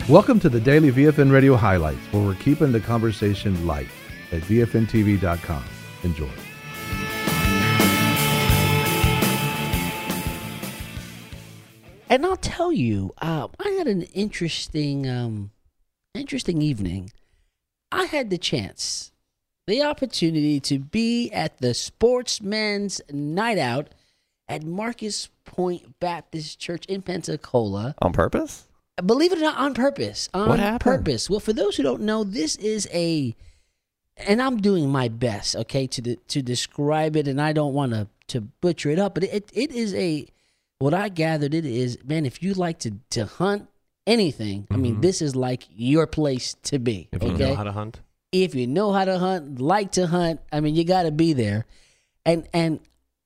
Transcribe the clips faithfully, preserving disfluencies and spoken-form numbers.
Welcome to the Daily V F N Radio Highlights, where we're keeping the conversation light at V F N T V dot com. Enjoy. And I'll tell you, uh, I had an interesting, um, interesting evening. I had the chance, the opportunity to be at the Sportsman's Night Out at Marcus Point Baptist Church in Pensacola. On purpose? Believe it or not, on purpose. On What happened? purpose. Well, for those who don't know, this is a, and I'm doing my best, okay, to de- to describe it, and I don't want to to butcher it up, but it it is a, what I gathered it is, man, if you like to, to hunt anything, mm-hmm. I mean, this is like your place to be. If you okay? know how to hunt. If you know how to hunt, like to hunt, I mean, you got to be there. And and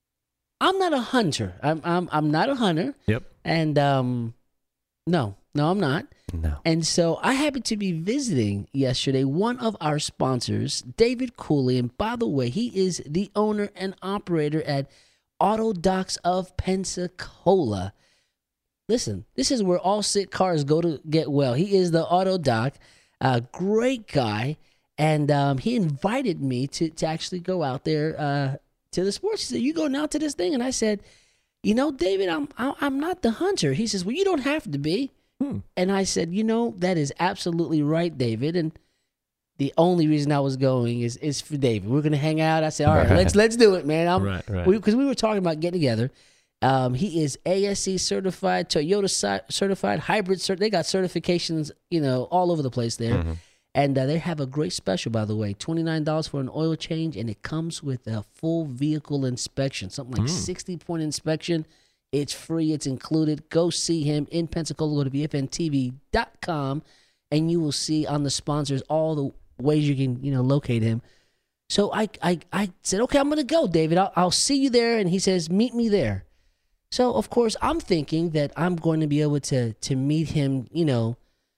I'm not a hunter. I'm I'm I'm not a hunter. Yep. And um, no, no, I'm not. No. And so I happened to be visiting yesterday one of our sponsors, David Cooley. And by the way, he is the owner and operator at Auto Docks of Pensacola. Listen, this is where all sick cars go to get well. He is the Auto Doc, a great guy. And um, he invited me to, to actually go out there uh, to the sports. He said, "You going out to this thing?" And I said, "You know, David, I'm I'm not the hunter." He says, "Well, you don't have to be." Hmm. And I said, "You know, that is absolutely right, David. And the only reason I was going is is for David. We're gonna hang out." I said, "All right, right. let's let's do it, man." I'm, right, right. Because we, we were talking about getting together. Um, he is A S C certified, Toyota certified, hybrid cert. They got certifications, you know, all over the place there. Mm-hmm. And uh, they have a great special, by the way, twenty-nine dollars for an oil change, and it comes with a full vehicle inspection, something like mm. sixty-point inspection. It's free. It's included. Go see him in Pensacola. Go to V F N T V dot com, and you will see on the sponsors all the ways you can, you know, locate him. So I I, I said, okay, I'm going to go, David. I'll, I'll see you there. And he says, meet me there. So, of course, I'm thinking that I'm going to be able to to meet him, you know,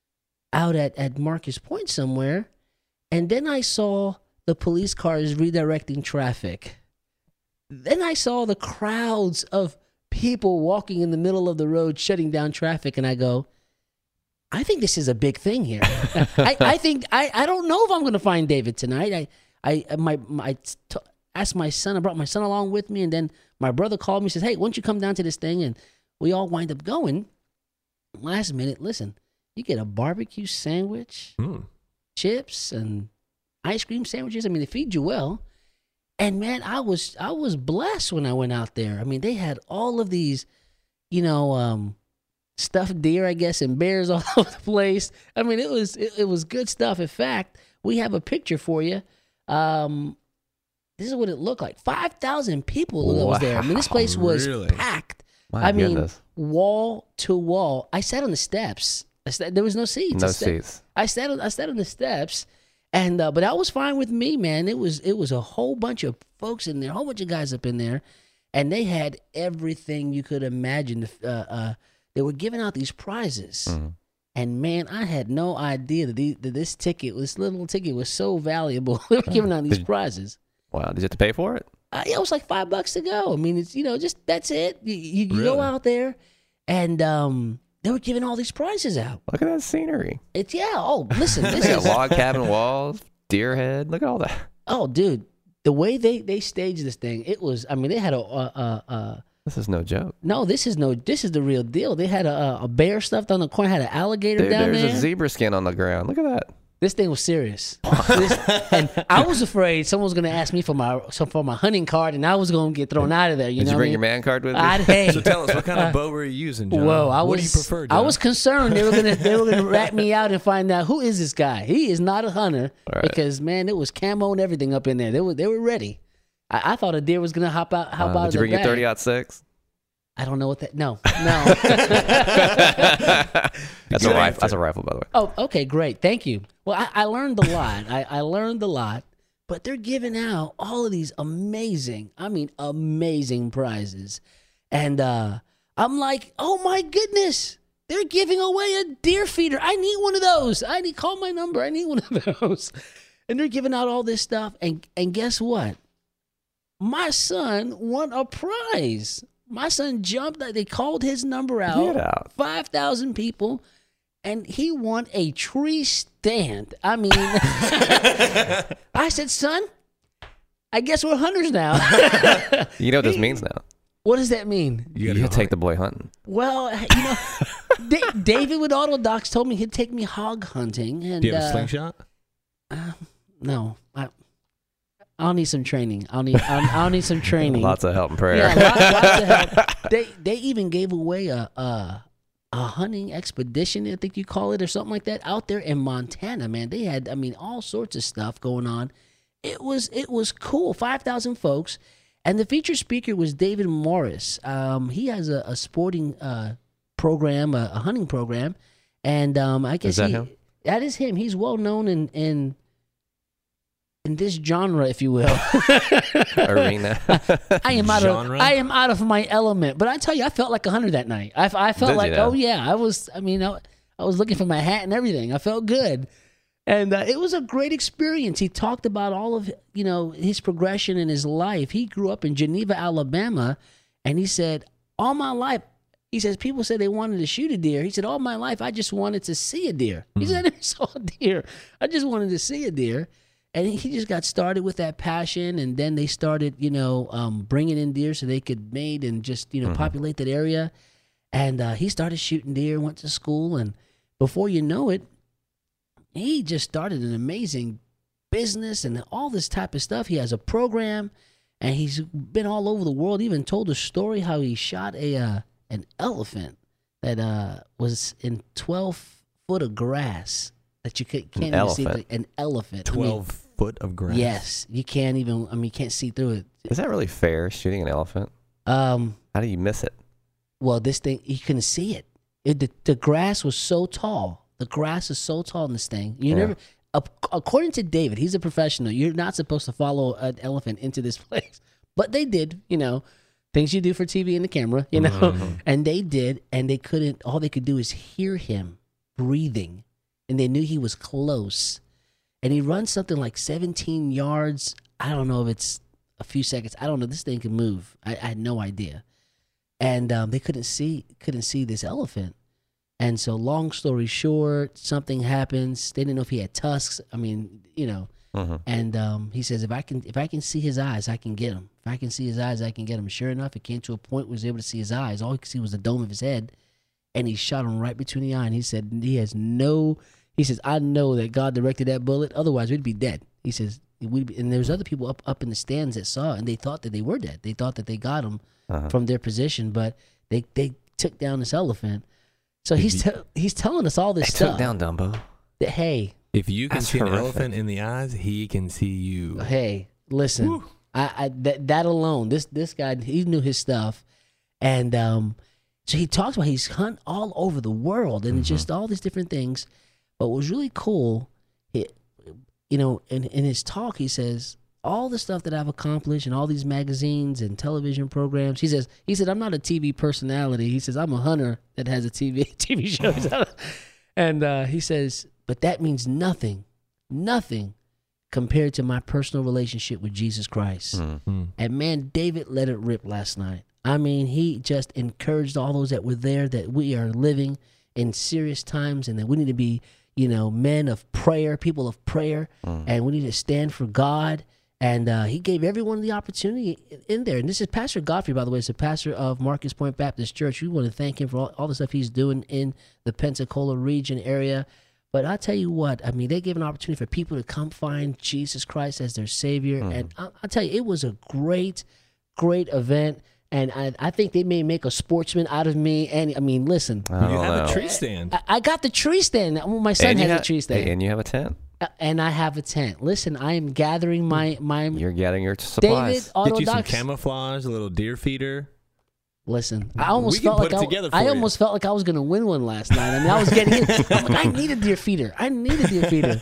out at, at Marcus Point somewhere. And then I saw the police cars redirecting traffic. Then I saw the crowds of people walking in the middle of the road, shutting down traffic. And I go, I think this is a big thing here. I, I think, I, I don't know if I'm going to find David tonight. I, I, my, my, I t- asked my son, I brought my son along with me. And then my brother called me and says, "Hey, why don't you come down to this thing?" And we all wind up going. Last minute, listen, you get a barbecue sandwich, mm. chips, and ice cream sandwiches. I mean, they feed you well. And man, I was I was blessed when I went out there. I mean, they had all of these, you know, um, stuffed deer, I guess, and bears all over the place. I mean, it was it, it was good stuff. In fact, we have a picture for you. Um, this is what it looked like. five thousand people wow. was there. I mean, this place was really? packed. My I goodness. mean, wall to wall. I sat on the steps. I sat, there was no seats. No I sat, seats. I sat on I sat on the steps, and uh, but that was fine with me, man. It was it was a whole bunch of folks in there, a whole bunch of guys up in there, and they had everything you could imagine. Uh, uh, they were giving out these prizes, mm-hmm. and man, I had no idea that, the, that this ticket, this little ticket, was so valuable. They were giving out these prizes. Wow! Did you have to pay for it? Uh, it was like five bucks to go. I mean, it's, you know, just that's it. You, you, you really? go out there, and um, they were giving all these prizes out. Look at that scenery. It's yeah. Oh, listen, this They got is log cabin walls, deer head. Look at all that. Oh, dude, the way they they staged this thing, it was. I mean, they had a. Uh, uh, uh, this is no joke. No, this is no. This is the real deal. They had a, a bear stuffed on the corner. Had an alligator Dude, down there's there. There's a zebra skin on the ground. Look at that. This thing was serious. This, and I was afraid someone was going to ask me for my so for my hunting card, and I was going to get thrown out of there. You Did know you bring I mean? your man card with you? I'd, hey, so tell us, what kind of bow were you using, John? Whoa, I what was, do you prefer, John? I was concerned they were gonna they were gonna rat me out and find out who is this guy. He is not a hunter right. because man, it was camo and everything up in there. They were they were ready. I, I thought a deer was gonna hop out hop uh, out. Did of you bring the your thirty aught six? I don't know what that. No, no. That's a rifle. That's a rifle, by the way. Oh, okay, great. Thank you. Well, I, I learned a lot. I, I learned a lot. But they're giving out all of these amazing, I mean, amazing prizes, and uh, I'm like, oh my goodness, they're giving away a deer feeder. I need one of those. I need call my number. I need one of those. And they're giving out all this stuff, and and guess what? My son won a prize. My son jumped. They called his number out. Get out. five thousand people. and he won a tree stand. I mean, I said, son, I guess we're hunters now. You know what this means now? What does that mean? You, you take the boy hunting. Well, you know, D- David with Autodocs told me he'd take me hog hunting. And, Do you have a uh, slingshot? Uh, no, I, I'll need some training. I'll need. I'll, I'll need some training. Lots of help and prayer. Yeah, lots, lots of help. They they even gave away a, a a hunting expedition, I think you call it, or something like that, out there in Montana. Man, they had, I mean, all sorts of stuff going on. It was it was cool. Five thousand folks, and the featured speaker was David Morris. Um, he has a, a sporting uh, program, a, a hunting program, and um, I guess is that he, him? That is him. He's well known in in in this genre, if you will. Arena. I am out Genre? of I am out of my element. But I tell you, I felt like a hunter that night. I, I felt Did like, you? oh yeah, I was. I mean, I, I was looking for my hat and everything. I felt good, and uh, it was a great experience. He talked about all of you know his progression in his life. He grew up in Geneva, Alabama, and he said, all my life. He says, people said they wanted to shoot a deer. He said, all my life, I just wanted to see a deer. He said, I never saw a deer. I just wanted to see a deer. And he just got started with that passion. And then they started, you know, um, bringing in deer so they could mate and just, you know, mm-hmm. populate that area. And uh, he started shooting deer, went to school. And before you know it, he just started an amazing business and all this type of stuff. He has a program, and he's been all over the world. He even told a story how he shot a... Uh, an elephant that uh, was in twelve foot of grass that you can't an even elephant. see. An elephant. twelve I mean, foot of grass. Yes, you can't even. I mean, you can't see through it. Is that really fair, shooting an elephant? Um. How do you miss it? Well, this thing, you couldn't see it. it the, the grass was so tall. The grass is so tall in this thing. You Yeah. never. According to David, he's a professional. You're not supposed to follow an elephant into this place, but they did. You know. Things you do for T V and the camera, you know, mm-hmm. and they did, and they couldn't, all they could do is hear him breathing, and they knew he was close. And he runs something like seventeen yards. I don't know if it's a few seconds. I don't know. This thing can move. I, I had no idea. And um, they couldn't see, couldn't see this elephant. And so long story short, something happens. They didn't know if he had tusks. I mean, you know, Mm-hmm. and um, he says, if I can if I can see his eyes, I can get him. If I can see his eyes, I can get him. Sure enough, it came to a point where he was able to see his eyes. All he could see was the dome of his head, and he shot him right between the eye. And he said he has no, he says, I know that God directed that bullet. Otherwise, we'd be dead. He says, we'd be, and there's other people up, up in the stands that saw it, and they thought that they were dead. They thought that they got him uh-huh. from their position, but they, they took down this elephant. So he's, te- he's telling us all this they stuff. Took down Dumbo. That, hey, if you can That's see horrific. an elephant in the eyes, he can see you. Hey, listen, I, I that that alone, this this guy, he knew his stuff, and um, so he talks about he's hunt all over the world and Mm-hmm. just all these different things. But what was really cool, it, you know, in in his talk, he says all the stuff that I've accomplished and all these magazines and television programs. He says he said I'm not a T V personality. He says I'm a hunter that has a T V T V show, and uh, he says. But that means nothing, nothing compared to my personal relationship with Jesus Christ. Mm-hmm. And man, David let it rip last night. I mean, he just encouraged all those that were there that we are living in serious times and that we need to be, you know, men of prayer, people of prayer, mm. and we need to stand for God. And uh, he gave everyone the opportunity in there. And this is Pastor Godfrey, by the way. He's the pastor of Marcus Point Baptist Church. We want to thank him for all, all the stuff he's doing in the Pensacola region area. But I'll tell you what, I mean, they gave an opportunity for people to come find Jesus Christ as their Savior. Mm. And I'll, I'll tell you, it was a great, great event. And I, I think they may make a sportsman out of me. And I mean, listen. You have a tree stand. I, I got the tree stand. My son has have, a tree stand. And you have a tent. And I have a tent. Listen, I am gathering my... my You're gathering your supplies. David Autodocs. Get you some camouflage, a little deer feeder. Listen, I almost we can felt put like it I, together for I you. almost felt like I was going to win one last night. I mean, I was getting in. I'm like, I need a deer feeder. I need a deer feeder.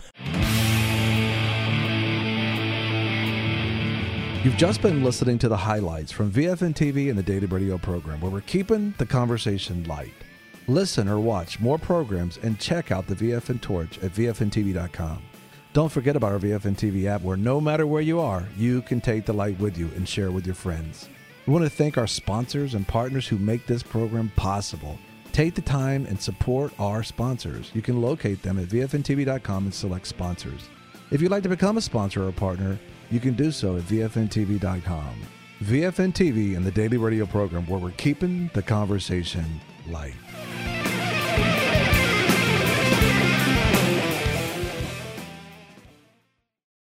You've just been listening to the highlights from V F N T V and the Daily Radio program, where we're keeping the conversation light. Listen or watch more programs and check out the V F N Torch at V F N T V dot com. Don't forget about our V F N T V app, where no matter where you are, you can take the light with you and share with your friends. We want to thank our sponsors and partners who make this program possible. Take the time and support our sponsors. You can locate them at V F N T V dot com and select sponsors. If you'd like to become a sponsor or a partner, you can do so at V F N T V dot com. V F N T V and the daily radio program where we're keeping the conversation light.